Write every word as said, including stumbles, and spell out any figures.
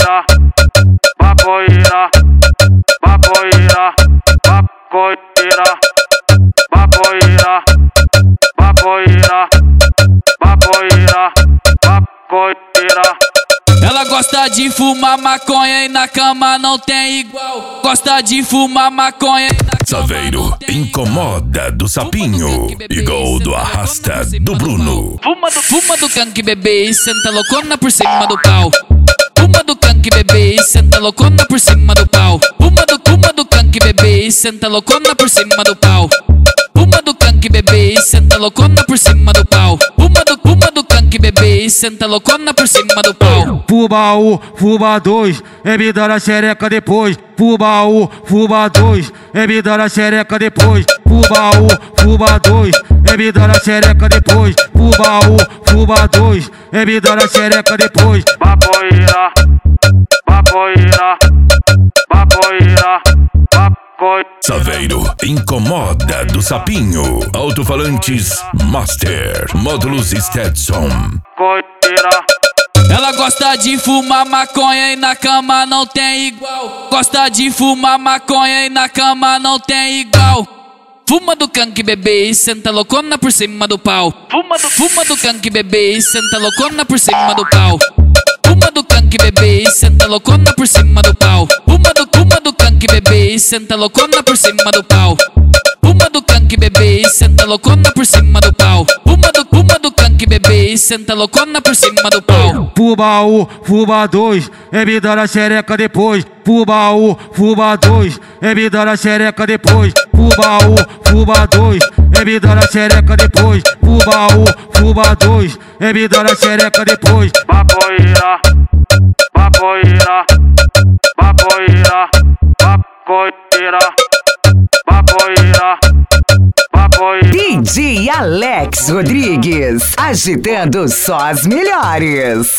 maconheira, maconheira, maconheira, maconheira, maconheira, maconheira, maconheira, maconheira. Ela gosta de fumar maconha e na cama não tem igual. Gosta de fumar maconha e na cama Saveiro não tem incomoda do sapinho e gol do arrasta do Bruno. Fuma do, fuma do canque, bebê, e senta loucona por cima do pau. Fuma do canque, bebê, e senta loucona por cima do pau. Fuma do, fuma do canque, bebê, e senta loucona por cima do pau. Fuma do canque, bebê, e senta loucona por cima do pau. Fuma do, fuma do canque, bebê, e senta loucona por cima do pau. Fuma um, fuma dois, é me dar a xereca depois. Fuma um, fuma dois, é me dar a xereca depois. Fuma um, fuma dois, é me dar a xereca depois. Fuma um, fuma dois, é me dar a xereca depois. Maconheira, maconheira, maconheira, maconheira. Saveiro incomoda do sapinho. Alto-falantes Master, módulos Stetson. Maconheira, Ela gosta de fumar maconha e na cama não tem igual. Gosta de fumar maconha e na cama não tem igual. Fuma do canque, bebê, e senta loucona por cima do pau. Fuma do, fuma do canque, bebê, e senta loucona por cima do pau. Fuma do canque, bebê, e senta loucona por cima do pau. Fuma do, fuma do canque, bebê, e senta loucona por cima do pau. Fuma do canque, bebê, e senta loucona por cima do pau. Fuma do, fuma do canque, bebê, e senta loucona por cima do pau. Fuma um, fuma dois, é me dar a xereca depois. Fuma um, fuma dois, é me dar a xereca depois. Fuma um, fuma dois, é me dar a xereca depois. Fuma um, fuma dois, é me dar a xereca depois. maconheira, maconheira, maconheira, maconheira, maconheira, maconheira. D J Alex Rodrigues, agitando só as melhores.